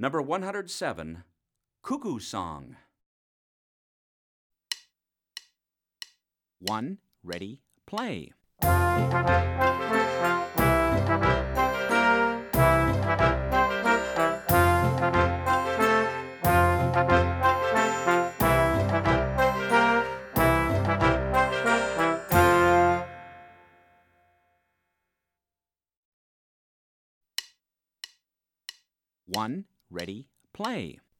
Number 107, Cuckoo Song. 1, ready, play. One, ready, play.